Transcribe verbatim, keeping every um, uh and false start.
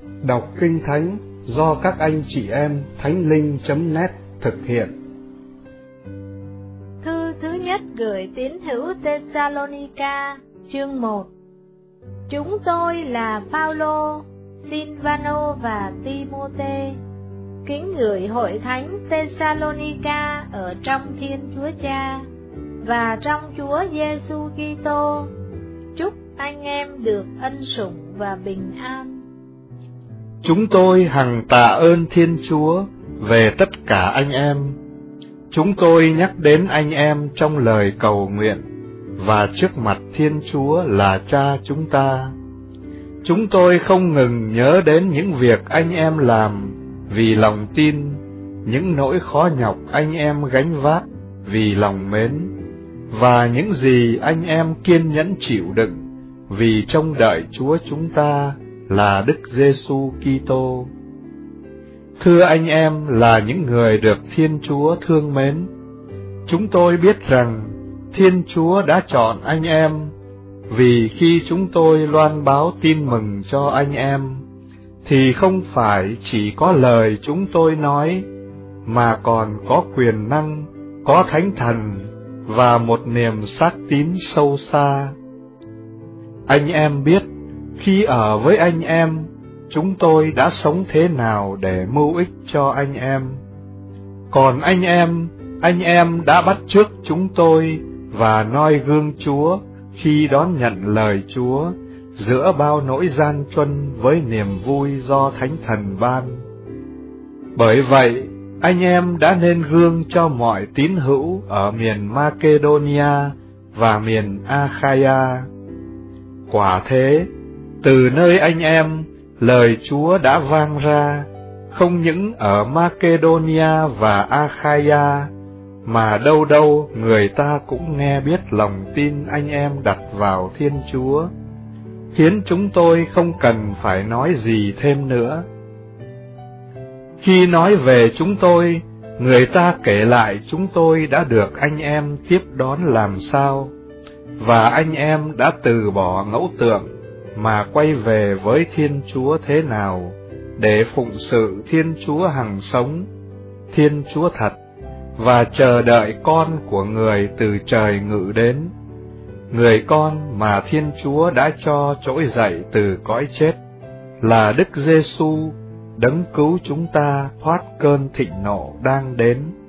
Đọc Kinh Thánh do các anh chị em thánh linh chấm net thực hiện. Thư thứ nhất gửi tín hữu Thessalonica, chương một. Chúng tôi là Phaolô, Silvano và Timôthê, kính gửi hội thánh Thessalonica ở trong Thiên Chúa Cha và trong Chúa Giêsu Kitô. Chúc anh em được ân sủng và bình an. Chúng tôi hằng tạ ơn Thiên Chúa về tất cả anh em. Chúng tôi nhắc đến anh em trong lời cầu nguyện và trước mặt Thiên Chúa là Cha chúng ta. Chúng tôi không ngừng nhớ đến những việc anh em làm vì lòng tin, những nỗi khó nhọc anh em gánh vác vì lòng mến, và những gì anh em kiên nhẫn chịu đựng vì trông đợi Chúa chúng ta là Đức Giêsu Kitô. Thưa anh em là những người được Thiên Chúa thương mến, chúng tôi biết rằng Thiên Chúa đã chọn anh em, vì khi chúng tôi loan báo tin mừng cho anh em, thì không phải chỉ có lời chúng tôi nói, mà còn có quyền năng, có Thánh Thần và một niềm xác tín sâu xa. Anh em biết, khi ở với anh em, chúng tôi đã sống thế nào để mưu ích cho anh em. Còn anh em, anh em đã bắt chước chúng tôi và noi gương Chúa khi đón nhận lời Chúa, giữa bao nỗi gian truân với niềm vui do Thánh Thần ban. Bởi vậy, anh em đã nên gương cho mọi tín hữu ở miền Macedonia và miền Achaia. Quả thế, từ nơi anh em, lời Chúa đã vang ra, không những ở Macedonia và Achaia, mà đâu đâu người ta cũng nghe biết lòng tin anh em đặt vào Thiên Chúa, khiến chúng tôi không cần phải nói gì thêm nữa. Khi nói về chúng tôi, người ta kể lại chúng tôi đã được anh em tiếp đón làm sao, và anh em đã từ bỏ ngẫu tượng mà quay về với Thiên Chúa thế nào, để phụng sự Thiên Chúa hằng sống, Thiên Chúa thật, và chờ đợi con của người từ trời ngự đến, người con mà Thiên Chúa đã cho trỗi dậy từ cõi chết, là Đức Giêsu, đấng cứu chúng ta thoát cơn thịnh nộ đang đến.